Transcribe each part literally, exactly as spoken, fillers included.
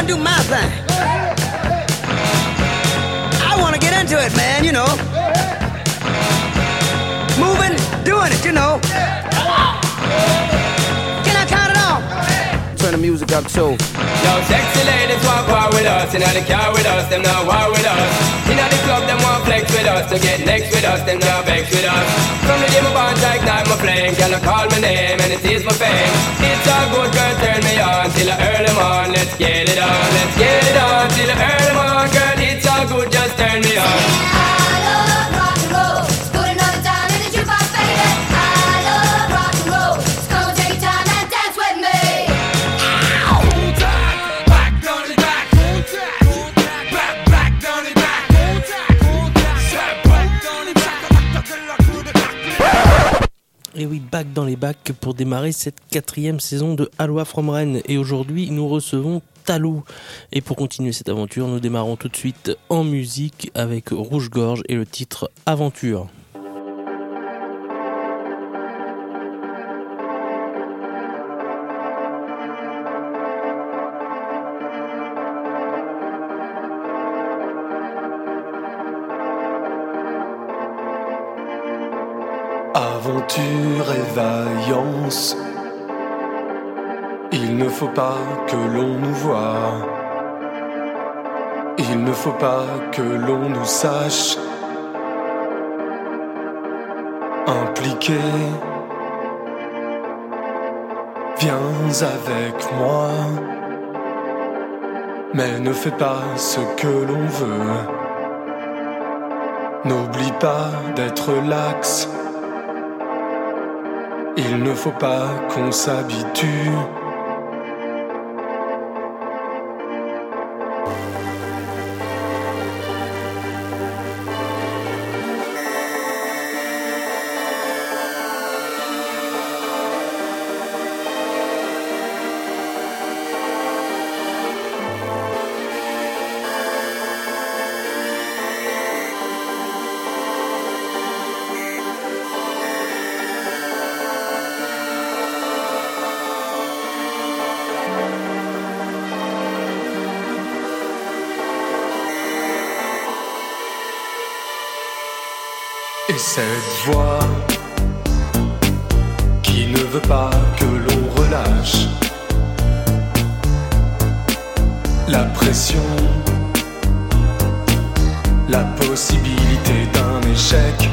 do my thing. I wanna get into it, man, you know. Moving, doing it, you know. Can I count it off? Turn the music up too. Yo, sexy ladies want war with us. Inna the car with us, them not war with us. Inna the club, them want flex with us. To get next with us, them not vex with us. From the day my bond to ignite my flame, girl, I call my name and it is my fame. It's all good, girl, turn me on till I earn them on. Let's get it on, let's get it on till I earn them on. Girl, it's all good, just turn me on. Et oui, back dans les bacs pour démarrer cette quatrième saison de Aloha from Rennes. Et aujourd'hui, nous recevons Talou. Et pour continuer cette aventure, nous démarrons tout de suite en musique avec Rouge-Gorge et le titre Aventure. Aventure et vaillance, il ne faut pas que l'on nous voie, il ne faut pas que l'on nous sache. Impliqué, viens avec moi, mais ne fais pas ce que l'on veut. N'oublie pas d'être lax. Il ne faut pas qu'on s'habitue. Et cette voix qui ne veut pas que l'on relâche la pression, la possibilité d'un échec.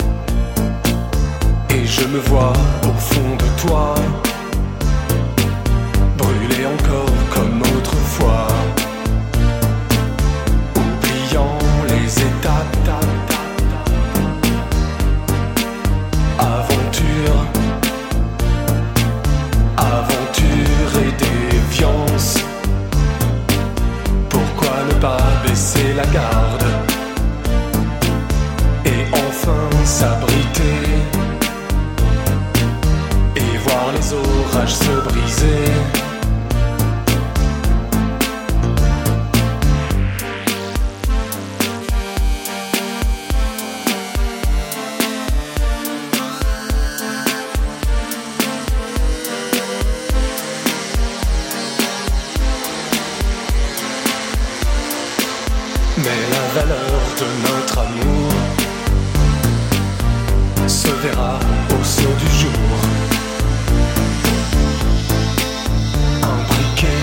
Et je me vois au fond de toi, brûler encore comme autrefois, oubliant les étapes. Aventure, aventure et déviance. Pourquoi ne pas baisser la garde et enfin s'abriter et voir les orages se briser. Mais la valeur de notre amour se verra au saut du jour. Imbriqué,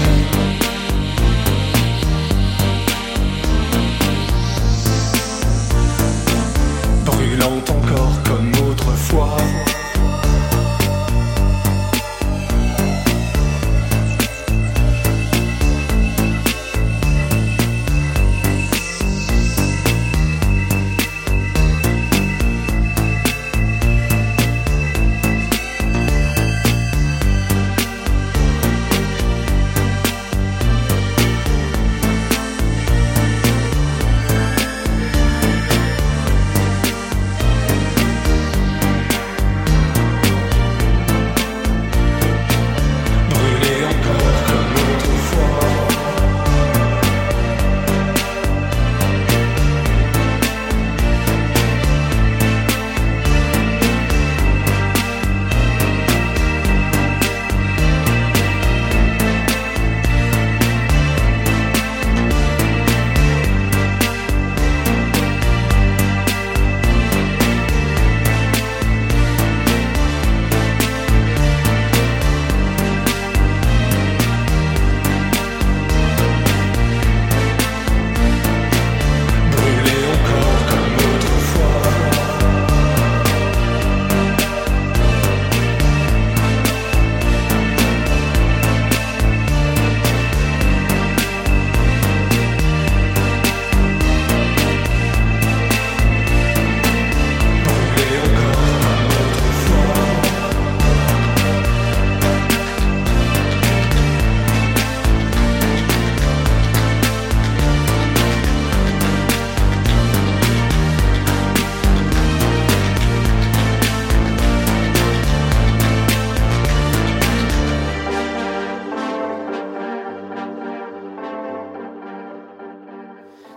brûlant encore comme autrefois.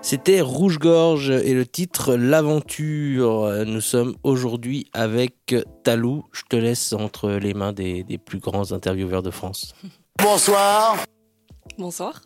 C'était Rouge-Gorge et le titre L'Aventure. Nous sommes aujourd'hui avec Talou. Je te laisse entre les mains des, des plus grands intervieweurs de France. Bonsoir. Bonsoir.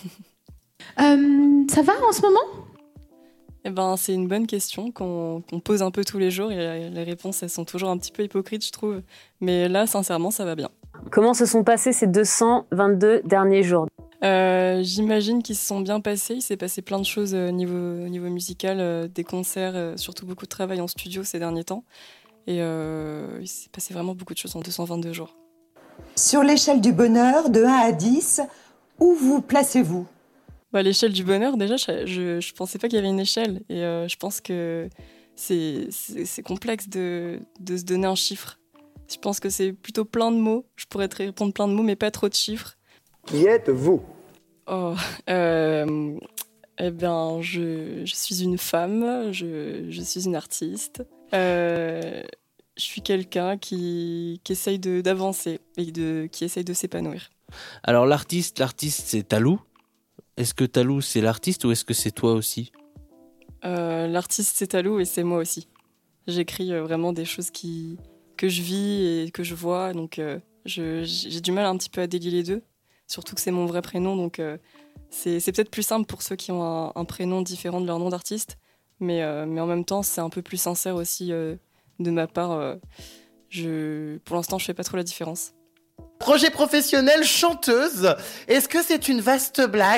Euh, ça va en ce moment ? Eh ben, c'est une bonne question qu'on, qu'on pose un peu tous les jours et les réponses, elles sont toujours un petit peu hypocrites, je trouve. Mais là, sincèrement, ça va bien. Comment se sont passés ces deux cent vingt-deux derniers jours ? Euh, j'imagine qu'ils se sont bien passés. Il s'est passé plein de choses au niveau, au niveau musical, euh, des concerts, euh, surtout beaucoup de travail en studio ces derniers temps. Et euh, il s'est passé vraiment beaucoup de choses en deux cent vingt-deux jours. Sur l'échelle du bonheur, de un à dix, où vous placez-vous ? Bah, l'échelle du bonheur, déjà, je ne pensais pas qu'il y avait une échelle. Et euh, je pense que c'est, c'est, c'est complexe de, de se donner un chiffre. Je pense que c'est plutôt plein de mots. Je pourrais te répondre plein de mots, mais pas trop de chiffres. Qui êtes-vous ? Oh, euh, eh bien, je, je suis une femme, je, je suis une artiste. Euh, je suis quelqu'un qui, qui essaye de, d'avancer et de, qui essaye de s'épanouir. Alors l'artiste, l'artiste c'est Talou. Est-ce que Talou c'est l'artiste ou est-ce que c'est toi aussi ? euh, L'artiste c'est Talou et c'est moi aussi. J'écris euh, vraiment des choses qui, que je vis et que je vois, donc euh, je, j'ai du mal un petit peu à délier les deux. Surtout que c'est mon vrai prénom, donc euh, c'est, c'est peut-être plus simple pour ceux qui ont un, un prénom différent de leur nom d'artiste, mais, euh, mais en même temps, c'est un peu plus sincère aussi euh, de ma part. Euh, je, pour l'instant, je fais pas trop la différence. Projet professionnel, chanteuse. Est-ce que c'est une vaste blague ?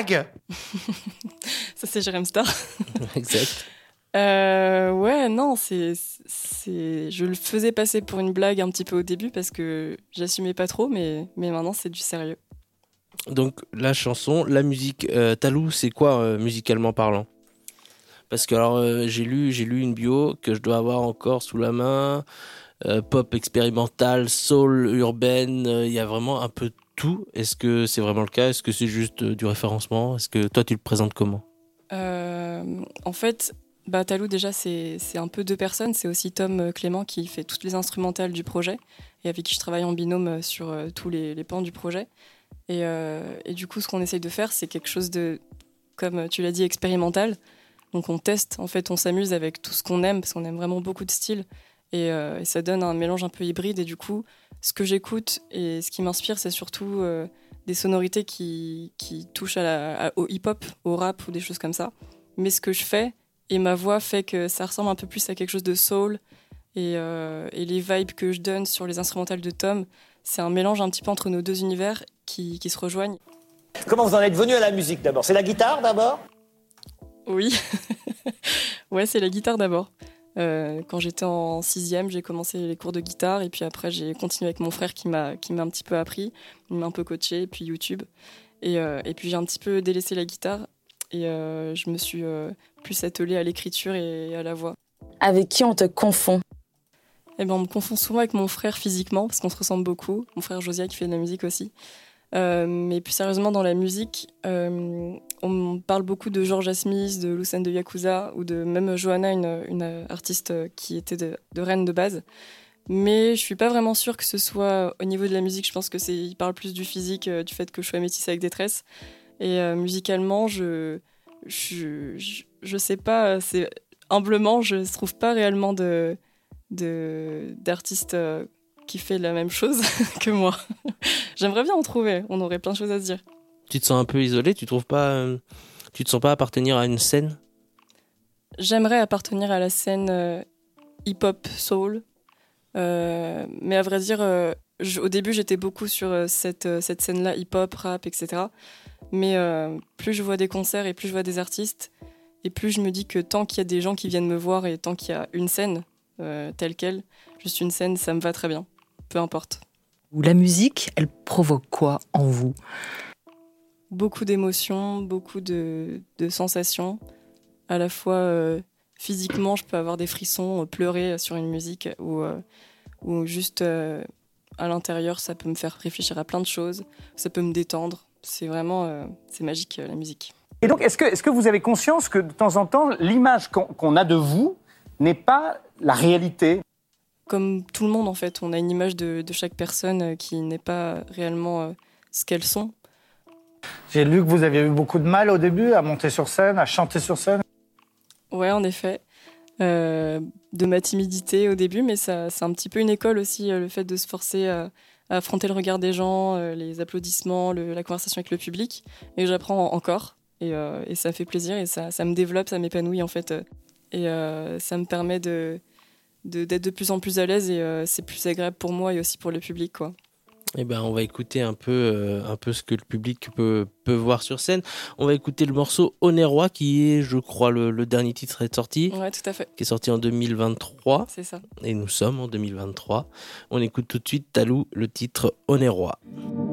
Ça, c'est Jérém Star. Exact. Euh, ouais, non, c'est, c'est, je le faisais passer pour une blague un petit peu au début parce que j'assumais pas trop, mais, mais maintenant, c'est du sérieux. Donc la chanson, la musique, euh, Talou, c'est quoi euh, musicalement parlant ? Parce que alors euh, j'ai lu, j'ai lu une bio que je dois avoir encore sous la main, euh, pop expérimental, soul, urbaine, il euh, y a vraiment un peu de tout. Est-ce que c'est vraiment le cas ? Est-ce que c'est juste euh, du référencement ? Est-ce que toi tu le présentes comment ? euh, En fait, bah, Talou déjà c'est, c'est un peu deux personnes. C'est aussi Tom Clément qui fait toutes les instrumentales du projet et avec qui je travaille en binôme sur euh, tous les, les pans du projet. Et, euh, et du coup, ce qu'on essaye de faire, c'est quelque chose de, comme tu l'as dit, expérimental. Donc on teste, en fait, on s'amuse avec tout ce qu'on aime, parce qu'on aime vraiment beaucoup de styles. Et, euh, et ça donne un mélange un peu hybride. Et du coup, ce que j'écoute et ce qui m'inspire, c'est surtout euh, des sonorités qui, qui touchent à la, à, au hip-hop, au rap ou des choses comme ça. Mais ce que je fais et ma voix fait que ça ressemble un peu plus à quelque chose de soul. Et, euh, et les vibes que je donne sur les instrumentales de Tom, c'est un mélange un petit peu entre nos deux univers qui, qui se rejoignent. Comment vous en êtes venu à la musique d'abord ? C'est la guitare d'abord ? Oui, ouais, c'est la guitare d'abord. Euh, quand j'étais en sixième, j'ai commencé les cours de guitare et puis après j'ai continué avec mon frère qui m'a, qui m'a un petit peu appris, il m'a un peu coaché, et puis YouTube. Et, euh, et puis j'ai un petit peu délaissé la guitare et euh, je me suis euh, plus attelée à l'écriture et à la voix. Avec qui on te confond ? Eh ben, on me confond souvent avec mon frère physiquement, parce qu'on se ressemble beaucoup. Mon frère Josia qui fait de la musique aussi. Euh, mais plus sérieusement, dans la musique, euh, on me parle beaucoup de Georgia Smith, de Lucène de Yakuza, ou de même Johanna, une, une artiste qui était de, de Rennes de base. Mais je suis pas vraiment sûre que ce soit au niveau de la musique. Je pense que c'est, il parle plus du physique, euh, du fait que je sois métissée avec des tresses. Et euh, musicalement, je, je, je, je sais pas, c'est, humblement, je trouve pas réellement de... De, d'artistes euh, qui fait la même chose que moi. J'aimerais bien en trouver, on aurait plein de choses à se dire. Tu te sens un peu isolé, tu trouves pas, euh, tu te sens pas appartenir à une scène ? J'aimerais appartenir à la scène euh, hip-hop soul, euh, mais à vrai dire, euh, je, au début j'étais beaucoup sur euh, cette, euh, cette scène-là, hip-hop, rap, et cetera. Mais euh, plus je vois des concerts et plus je vois des artistes, et plus je me dis que tant qu'il y a des gens qui viennent me voir et tant qu'il y a une scène, Euh, telle qu'elle, juste une scène, ça me va très bien, peu importe. La musique, elle provoque quoi en vous ? Beaucoup d'émotions, beaucoup de, de sensations. À la fois euh, physiquement, je peux avoir des frissons, euh, pleurer sur une musique, ou, euh, ou juste euh, à l'intérieur, ça peut me faire réfléchir à plein de choses, ça peut me détendre. C'est vraiment, euh, c'est magique euh, la musique. Et donc, est-ce que, est-ce que vous avez conscience que de temps en temps, l'image qu'on, qu'on a de vous n'est pas la réalité ? Comme tout le monde, en fait, on a une image de, de chaque personne qui n'est pas réellement euh, ce qu'elles sont. J'ai lu que vous aviez eu beaucoup de mal au début à monter sur scène, à chanter sur scène. Ouais, en effet. Euh, de ma timidité au début, mais ça, c'est un petit peu une école aussi, euh, le fait de se forcer à, à affronter le regard des gens, euh, les applaudissements, le, la conversation avec le public. Et j'apprends encore, et, euh, et ça fait plaisir, et ça, ça me développe, ça m'épanouit en fait. Et euh, ça me permet de, de, d'être de plus en plus à l'aise, et euh, c'est plus agréable pour moi et aussi pour le public, quoi. Eh ben, on va écouter un peu, euh, un peu ce que le public peut, peut voir sur scène. On va écouter le morceau Onerois, qui est, je crois, le, le dernier titre est sorti. Ouais, tout à fait. Qui est sorti en deux mille vingt-trois. C'est ça. Et nous sommes en deux mille vingt-trois. On écoute tout de suite Talou, le titre Onerois.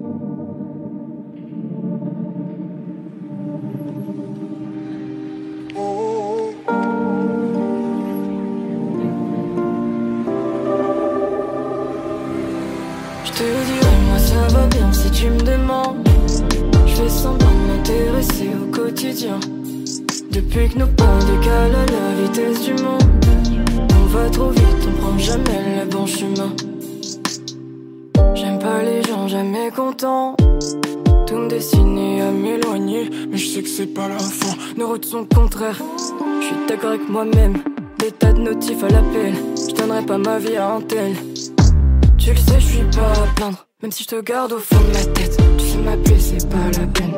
Je te dirais, moi ça va bien si tu me demandes. Je fais semblant de m'intéresser au quotidien. Depuis que nos pas décalent à la vitesse du monde, on va trop vite, on prend jamais le bon chemin. J'aime pas les gens jamais contents, tout me destiner à m'éloigner. Mais je sais que c'est pas la fin, nos routes sont contraires. Je suis d'accord avec moi-même, des tas de notifs à l'appel. Je donnerai pas ma vie à un tel. Tu le sais, je suis pas à plaindre, même si je te garde au fond de ma tête. Tu sais m'appeler, c'est pas la peine.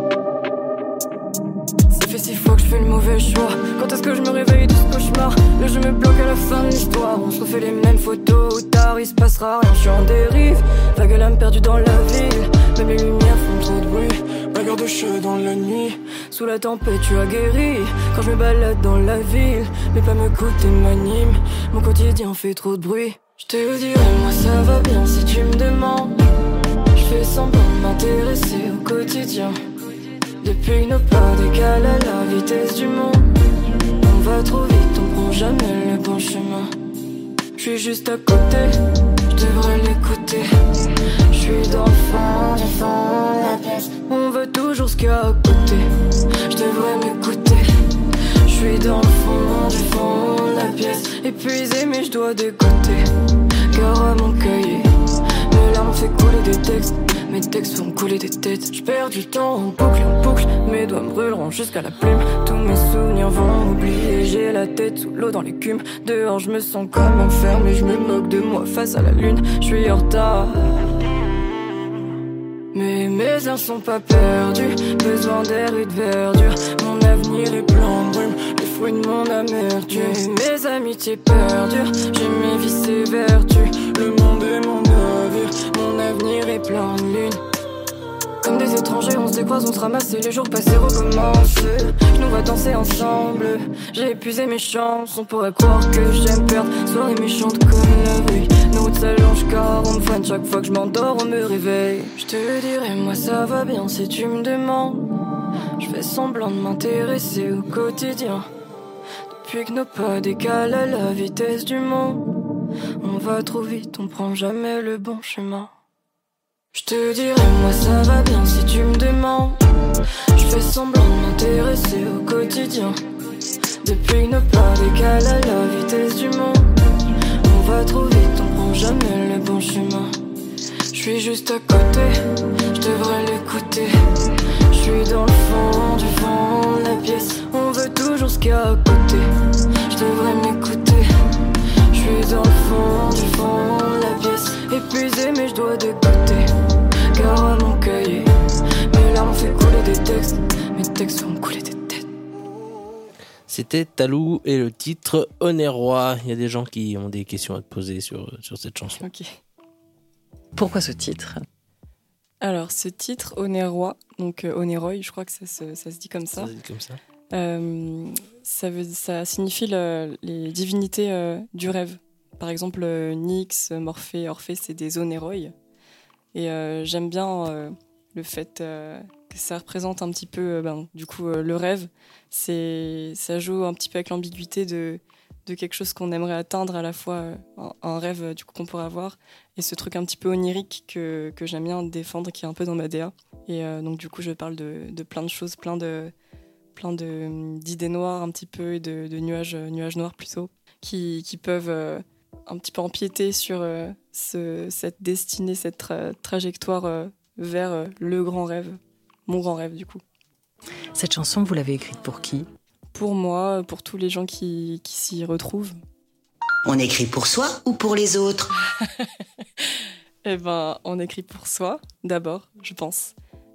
Ça fait six fois que je fais le mauvais choix. Quand est-ce que je me réveille de ce cauchemar? Là je me bloque à la fin de l'histoire. On se refait les mêmes photos ou tard, il se passera rien. Je suis en dérive, vague à l'âme perdue dans la ville. Même les lumières font trop de bruit. Bagarre de cheveux dans la nuit. Sous la tempête tu as guéri. Quand je me balade dans la ville, mais pas me coûter m'anime. Mon quotidien fait trop de bruit. Je te dirais, moi ça va bien si tu me demandes. Je fais semblant de m'intéresser au quotidien. Depuis nos pas décalent à la vitesse du monde, on va trop vite, on prend jamais le bon chemin. Je suis juste à côté, je devrais l'écouter. Je suis dans le fond, du fond de la pièce. On veut toujours ce qu'il y a à côté. Je devrais m'écouter. Je suis dans le fond, du fond de la pièce. Épuisé mais je dois décoter. Car à mon cahier, mes larmes fait couler des textes. Mes textes font couler des têtes. Je perds du temps en boucle, en boucle. Mes doigts me brûleront jusqu'à la plume. Tous mes souvenirs vont oublier. J'ai la tête sous l'eau dans l'écume. Dehors je me sens comme enfermé. Je me moque de moi face à la lune. Je suis en retard, mais mes heures sont pas perdues. Besoin d'air et de verdure. Mon avenir est plein de brume. Les fruits de mon amertume. Mes amitiés perdurent. J'ai mes vices et vertus. Le monde est mon navire. Mon avenir est plein de lune. Comme des étrangers, on se décroise, on se ramasse et les jours passés recommencent. Je nous vois danser ensemble. J'ai épuisé mes chances. On pourrait croire que j'aime perdre. Soirée méchante comme la bruit. Nos routes s'allongent car on me freine. Chaque fois que je m'endors, on me réveille. Je te dirais, moi ça va bien si tu me demandes. Je fais semblant de m'intéresser au quotidien. Depuis que nos pas décalent à la vitesse du monde, on va trop vite, on prend jamais le bon chemin. Je te dirais, moi ça va bien si tu me demandes. Je fais semblant de m'intéresser au quotidien. Depuis que nos pas décalent à la vitesse du monde, on va trop vite, on prend jamais le bon chemin. Je suis juste à côté, je devrais l'écouter. Je suis dans le fond, du fond de la pièce. On veut toujours ce qu'il y a à côté. Je devrais m'écouter. Je suis dans le fond, du fond de la pièce. Épuisé mais je dois décoter. Car à mon cahier, mes larmes fait couler des textes. Mes textes font couler des têtes. C'était Talou et le titre Onerois. Il y a des gens qui ont des questions à te poser sur, sur cette chanson. Ok. Pourquoi ce titre? Alors, ce titre, Onerois, donc euh, Oneroy, je crois que ça se, ça se dit comme ça. Ça se dit comme ça. Euh, ça, veut, ça signifie le, les divinités euh, du rêve. Par exemple, euh, Nyx, Morphée, Orphée, c'est des Oneroy. Et euh, j'aime bien euh, le fait euh, que ça représente un petit peu euh, ben, du coup, euh, le rêve. C'est, ça joue un petit peu avec l'ambiguïté de, de quelque chose qu'on aimerait atteindre, à la fois euh, un, un rêve euh, du coup, qu'on pourrait avoir, et ce truc un petit peu onirique que, que j'aime bien défendre, qui est un peu dans ma D A. Et euh, donc du coup, je parle de, de plein de choses, plein, de, plein de, d'idées noires un petit peu, et de, de nuages, nuages noirs plutôt, qui, qui peuvent euh, un petit peu empiéter sur euh, ce, cette destinée, cette tra- trajectoire euh, vers euh, le grand rêve. mon grand rêve du coup. Cette chanson, vous l'avez écrite pour qui ? Pour moi, pour tous les gens qui, qui s'y retrouvent. On écrit pour soi ou pour les autres ? Eh ben, on écrit pour soi, d'abord, je pense.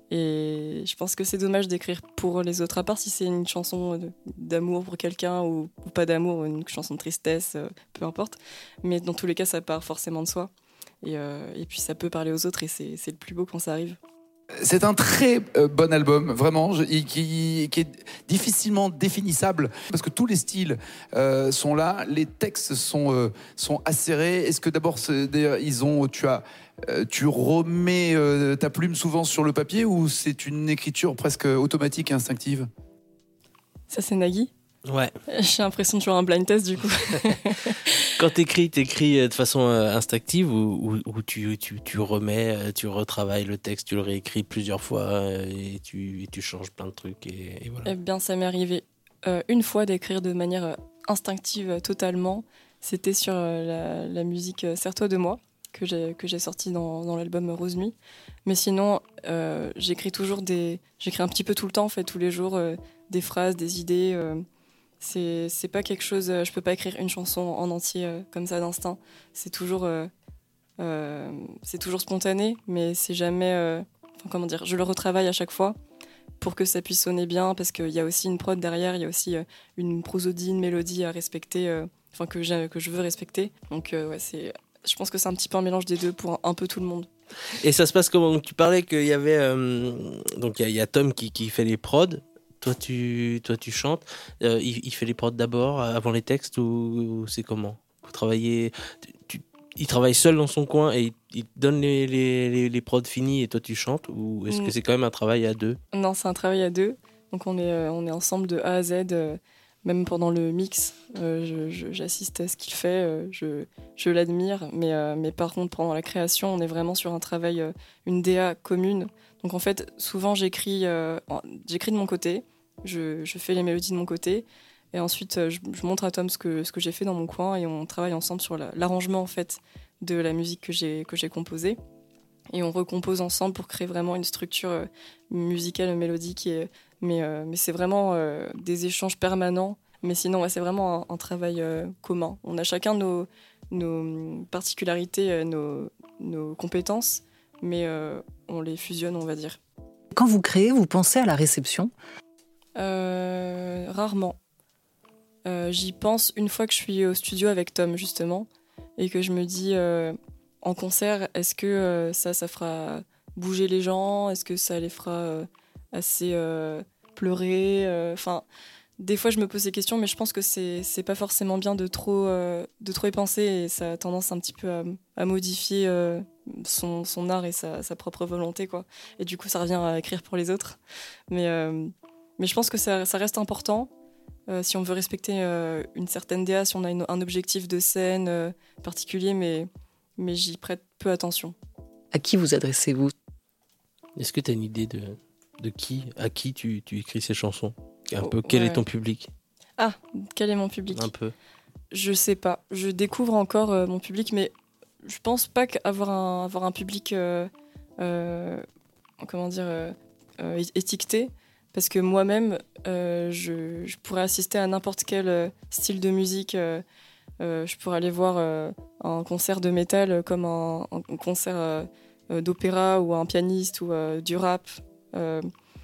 Et je pense que c'est dommage d'écrire pour les autres, à part si c'est une chanson d'amour pour quelqu'un ou, ou pas d'amour, une chanson de tristesse, euh, peu importe. Mais dans tous les cas, ça part forcément de soi. Et, euh, et puis ça peut parler aux autres et c'est, c'est le plus beau quand ça arrive. C'est un très euh, bon album, vraiment, je, qui, qui est difficilement définissable parce que tous les styles euh, sont là, les textes sont euh, sont acérés. Est-ce que d'abord, d'ailleurs, ils ont, tu as, euh, tu remets euh, ta plume souvent sur le papier ou c'est une écriture presque automatique et instinctive ? Ça, c'est Nagui ? Ouais. J'ai l'impression de jouer un blind test du coup. Quand t'écris, t'écris de façon instinctive ou, ou, ou tu, tu, tu remets, tu retravailles le texte, tu le réécris plusieurs fois et tu, et tu changes plein de trucs et, et voilà. Eh bien, ça m'est arrivé euh, une fois d'écrire de manière instinctive totalement. C'était sur la, la musique Serre-toi de moi que j'ai, que j'ai sortie dans, dans l'album Rose Nuit. Mais sinon, euh, j'écris toujours des... J'écris un petit peu tout le temps, en fait, tous les jours, euh, des phrases, des idées... Euh, C'est, c'est pas quelque chose... Je peux pas écrire une chanson en entier euh, comme ça d'instinct. C'est toujours, euh, euh, c'est toujours spontané, mais c'est jamais... Euh, enfin, comment dire, je le retravaille à chaque fois pour que ça puisse sonner bien, parce qu'il y a aussi une prod derrière, il y a aussi euh, une prosodie, une mélodie à respecter, euh, enfin que, j'ai, que je veux respecter. Donc euh, ouais, c'est, je pense que c'est un petit peu un mélange des deux pour un, un peu tout le monde. Et ça se passe comment ? Tu parlais qu'il y avait... Euh, donc il y, y a Tom qui, qui fait les prods. Toi tu, toi, tu chantes. Euh, il, il fait les prods d'abord, avant les textes, ou, ou c'est comment ? Vous travaillez, tu, il travaille seul dans son coin et il, il donne les, les, les, les prods finis et toi tu chantes ? Ou est-ce mmh. que c'est quand même un travail à deux ? Non, c'est un travail à deux. Donc on est, euh, on est ensemble de A à Z, euh, même pendant le mix. Euh, je, je, j'assiste à ce qu'il fait, euh, je, je l'admire. Mais, euh, mais par contre, pendant la création, on est vraiment sur un travail, euh, une D A commune. Donc en fait, souvent j'écris, euh, j'écris de mon côté. Je, je fais les mélodies de mon côté et ensuite je, je montre à Tom ce que, ce que j'ai fait dans mon coin et on travaille ensemble sur la, l'arrangement en fait, de la musique que j'ai, que j'ai composée et on recompose ensemble pour créer vraiment une structure euh, musicale, mélodique. Et, mais, euh, mais c'est vraiment euh, des échanges permanents. Mais sinon, ouais, c'est vraiment un, un travail euh, commun. On a chacun nos, nos particularités, euh, nos, nos compétences, mais euh, on les fusionne, on va dire. Quand vous créez, vous pensez à la réception ? Euh, rarement. Euh, j'y pense une fois que je suis au studio avec Tom, justement, et que je me dis, euh, en concert, est-ce que euh, ça, ça fera bouger les gens ? Est-ce que ça les fera euh, assez euh, pleurer ? Enfin, euh, des fois, je me pose ces questions, mais je pense que c'est, c'est pas forcément bien de trop, euh, de trop y penser, et ça a tendance un petit peu à, à modifier euh, son, son art et sa, sa propre volonté, quoi. Et du coup, ça revient à écrire pour les autres. Mais... Euh, Mais je pense que ça, ça reste important euh, si on veut respecter euh, une certaine D A, si on a une, un objectif de scène euh, particulier, mais, mais j'y prête peu attention. À qui vous adressez-vous ? Est-ce que tu as une idée de, de qui, à qui tu, tu écris ces chansons ? Un peu, quel ouais. est ton public ? Ah, quel est mon public ? Un peu. Je sais pas. Je découvre encore euh, mon public, mais je pense pas qu'avoir un, avoir un public, euh, euh, comment dire, euh, euh, étiqueté. Parce que moi-même, euh, je, je pourrais assister à n'importe quel euh, style de musique. Euh, euh, je pourrais aller voir euh, un concert de métal comme un, un concert euh, d'opéra ou un pianiste ou euh, du rap euh,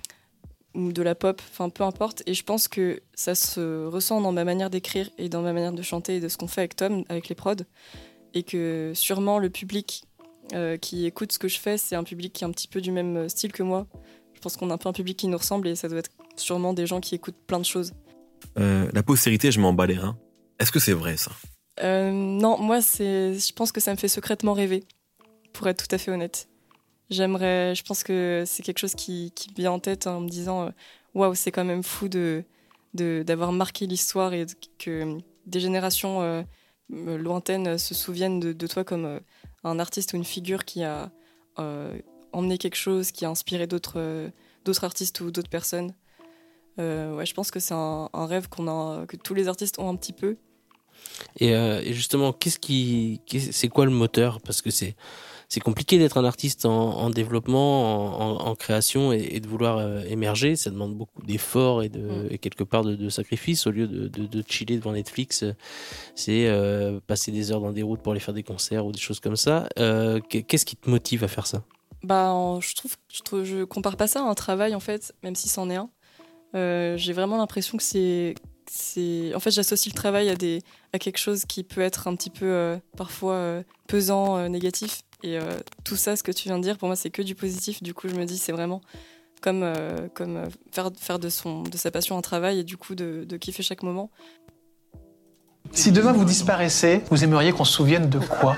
ou de la pop, enfin peu importe. Et je pense que ça se ressent dans ma manière d'écrire et dans ma manière de chanter et de ce qu'on fait avec Tom, avec les prods. Et que sûrement le public euh, qui écoute ce que je fais, c'est un public qui est un petit peu du même style que moi. Je pense qu'on a un peu un public qui nous ressemble et ça doit être sûrement des gens qui écoutent plein de choses. Euh, la postérité, je m'en bats les reins. Est-ce que c'est vrai, ça ? euh, Non, moi, c'est, je pense que ça me fait secrètement rêver, pour être tout à fait honnête. J'aimerais, je pense que c'est quelque chose qui, qui me vient en tête en me disant waouh, c'est quand même fou de, de, d'avoir marqué l'histoire et que des générations euh, lointaines se souviennent de, de toi comme euh, un artiste ou une figure qui a... Euh, emmener quelque chose qui a inspiré d'autres, euh, d'autres artistes ou d'autres personnes. Euh, ouais, je pense que c'est un, un rêve qu'on a, que tous les artistes ont un petit peu. Et, euh, et justement, qu'est-ce qui, qu'est-ce, c'est quoi le moteur ? Parce que c'est, c'est compliqué d'être un artiste en, en développement, en, en, en création et, et de vouloir euh, émerger. Ça demande beaucoup d'efforts et, de, mmh. et quelque part de, de sacrifices. Au lieu de, de, de chiller devant Netflix, c'est euh, passer des heures dans des routes pour aller faire des concerts ou des choses comme ça. Euh, qu'est-ce qui te motive à faire ça? Bah, en, je trouve, je trouve, je compare pas ça à un travail en fait, même si c'en est un. Euh, j'ai vraiment l'impression que c'est, c'est, en fait, j'associe le travail à des, à quelque chose qui peut être un petit peu euh, parfois euh, pesant, euh, négatif. Et euh, tout ça, ce que tu viens de dire, pour moi, c'est que du positif. Du coup, je me dis, c'est vraiment comme, euh, comme euh, faire, faire de son, de sa passion un travail et du coup de, de kiffer chaque moment. Si demain vous disparaissez, vous aimeriez qu'on se souvienne de quoi?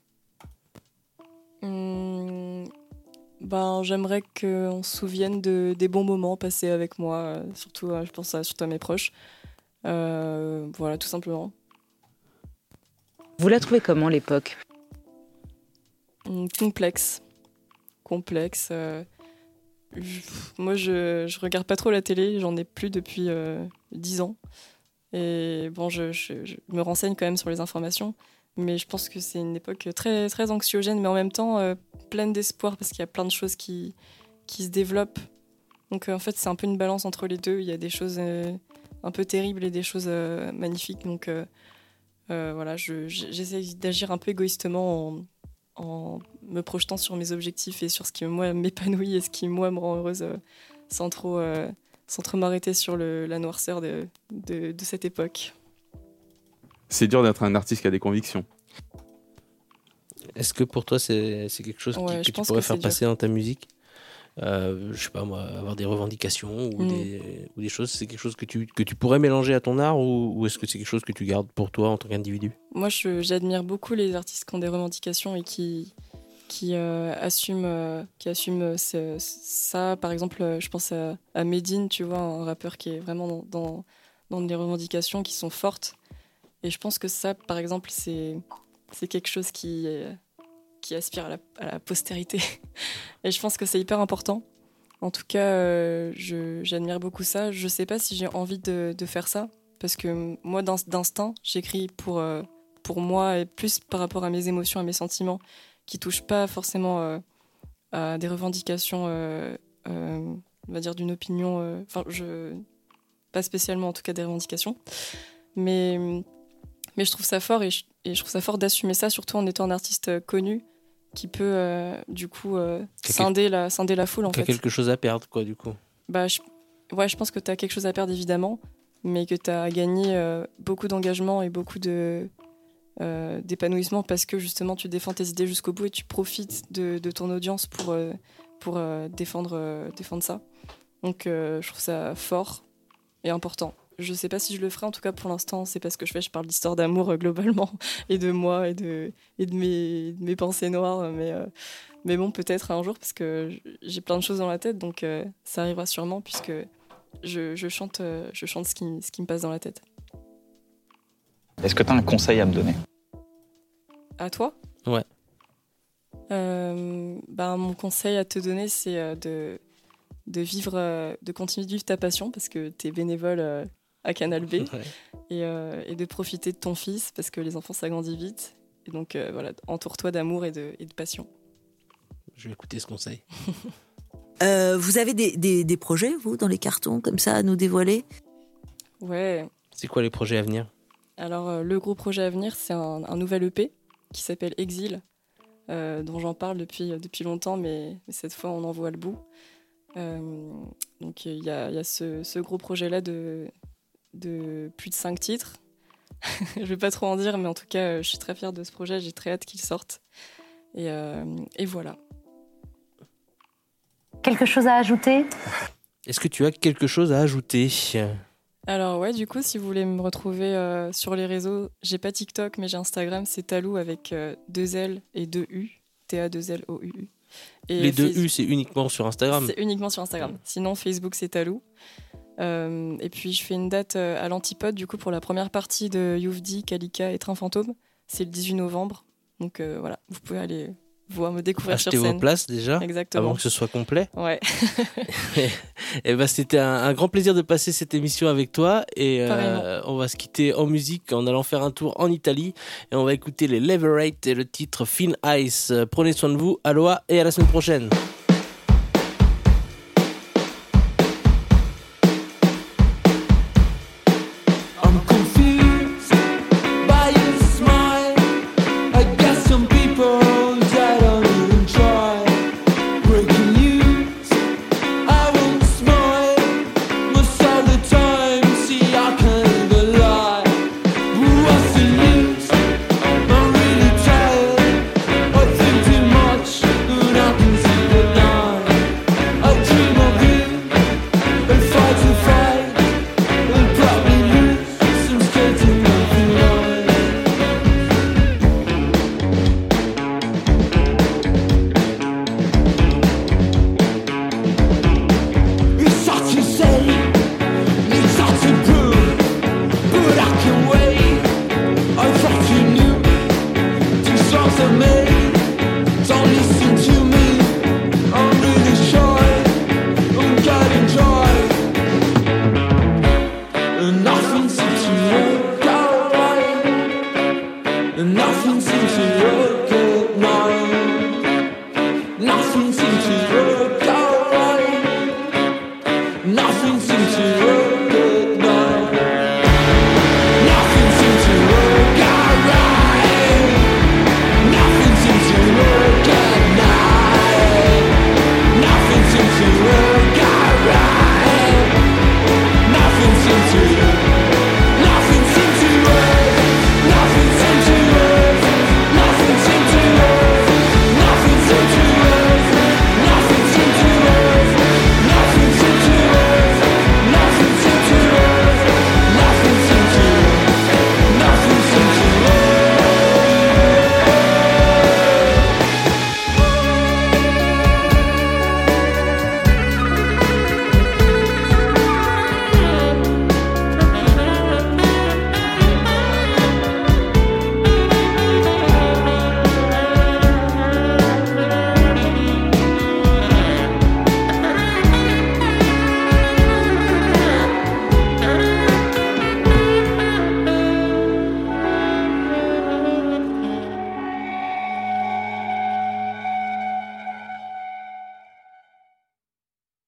Hum, ben, j'aimerais qu'on se souvienne de, des bons moments passés avec moi, euh, surtout, euh, je pense à, surtout à mes proches. Euh, voilà, tout simplement. Vous la trouvez comment, l'époque? Hum, complexe. Complexe. Euh, je, moi, je, je regarde pas trop la télé, j'en ai plus depuis euh, dix ans. Et bon, je, je, je me renseigne quand même sur les informations, mais je pense que c'est une époque très, très anxiogène, mais en même temps euh, pleine d'espoir parce qu'il y a plein de choses qui, qui se développent. Donc euh, en fait, c'est un peu une balance entre les deux. Il y a des choses euh, un peu terribles et des choses euh, magnifiques. Donc euh, euh, voilà, je, j'essaie d'agir un peu égoïstement en, en me projetant sur mes objectifs et sur ce qui moi m'épanouit et ce qui moi me rend heureuse euh, sans trop... Euh, sans trop m'arrêter sur le, la noirceur de, de, de cette époque. C'est dur d'être un artiste qui a des convictions. Est-ce que pour toi, c'est, c'est quelque chose ouais, qui, que tu pourrais que faire passer dur. Dans ta musique? euh, Je sais pas moi, avoir des revendications ou, mm. des, ou des choses, c'est quelque chose que tu, que tu pourrais mélanger à ton art ou, ou est-ce que c'est quelque chose que tu gardes pour toi en tant qu'individu? Moi, je, j'admire beaucoup les artistes qui ont des revendications et qui... qui euh, assume, euh, qui assume ce, ça. Par exemple, euh, je pense à, à Medine, tu vois, un rappeur qui est vraiment dans, dans, dans des revendications qui sont fortes. Et je pense que ça, par exemple, c'est, c'est quelque chose qui, euh, qui aspire à la, à la postérité. Et je pense que c'est hyper important. En tout cas, euh, je, j'admire beaucoup ça. Je sais pas si j'ai envie de, de faire ça, parce que moi, d'instinct, j'écris pour, euh, pour moi et plus par rapport à mes émotions, à mes sentiments, qui ne touchent pas forcément euh, à des revendications, euh, euh, on va dire d'une opinion, enfin, euh, je pas spécialement en tout cas des revendications, mais, mais je trouve ça fort et je, et je trouve ça fort d'assumer ça, surtout en étant un artiste connu qui peut euh, du coup euh, scinder, la, scinder la foule en fait. Tu as quelque chose à perdre quoi du coup. Bah, je, ouais, je pense que tu as quelque chose à perdre évidemment, mais que tu as gagné euh, beaucoup d'engagement et beaucoup de... Euh, d'épanouissement parce que justement tu défends tes idées jusqu'au bout et tu profites de, de ton audience pour, euh, pour euh, défendre, euh, défendre ça. Donc euh, je trouve ça fort et important. Je sais pas si je le ferai, en tout cas pour l'instant c'est pas ce que je fais, je parle d'histoire d'amour euh, globalement et de moi et de, et de, mes, de mes pensées noires, mais, euh, mais bon peut-être un jour parce que j'ai plein de choses dans la tête donc euh, ça arrivera sûrement puisque je, je chante, euh, je chante ce, qui, ce qui me passe dans la tête. Est-ce que tu as un conseil à me donner? À toi? Ouais. Euh, ben, mon conseil à te donner, c'est euh, de, de, vivre, euh, de continuer de vivre ta passion parce que tu es bénévole euh, à Canal B ouais. et, euh, et de profiter de ton fils parce que les enfants, ça grandit vite. Et donc, euh, voilà, entoure-toi d'amour et de, et de passion. Je vais écouter ce conseil. euh, vous avez des, des, des projets, vous, dans les cartons, comme ça, à nous dévoiler? Ouais. C'est quoi les projets à venir? Alors, euh, le gros projet à venir, c'est un, un nouvel E P qui s'appelle Exil, euh, dont j'en parle depuis, depuis longtemps, mais, mais cette fois, on en voit le bout. Euh, donc, il y a, y a ce, ce gros projet-là de, de plus de cinq titres. Je ne vais pas trop en dire, mais en tout cas, je suis très fière de ce projet. J'ai très hâte qu'il sorte. Et, euh, et voilà. Quelque chose à ajouter? Est-ce que tu as quelque chose à ajouter? Alors ouais, du coup, si vous voulez me retrouver euh, sur les réseaux, j'ai pas TikTok, mais j'ai Instagram, c'est Talou avec euh, deux L et deux U, T A deux L O U U. Et les deux Facebook, U, c'est uniquement sur Instagram? C'est uniquement sur Instagram. Sinon, Facebook, c'est Talou. Euh, et puis, je fais une date euh, à l'Antipode, du coup, pour la première partie de Youvdi, Kalika et Train Fantôme. C'est le dix-huit novembre. Donc euh, voilà, vous pouvez aller voir, me découvrir Acheter sur scène. Acheter vos places déjà. Exactement. Avant que ce soit complet. Ouais. Et ben, c'était un, un grand plaisir de passer cette émission avec toi. Et Pareillement. euh, on va se quitter en musique en allant faire un tour en Italie. Et on va écouter les Leverate et le titre Thin Ice. Prenez soin de vous, aloha et à la semaine prochaine.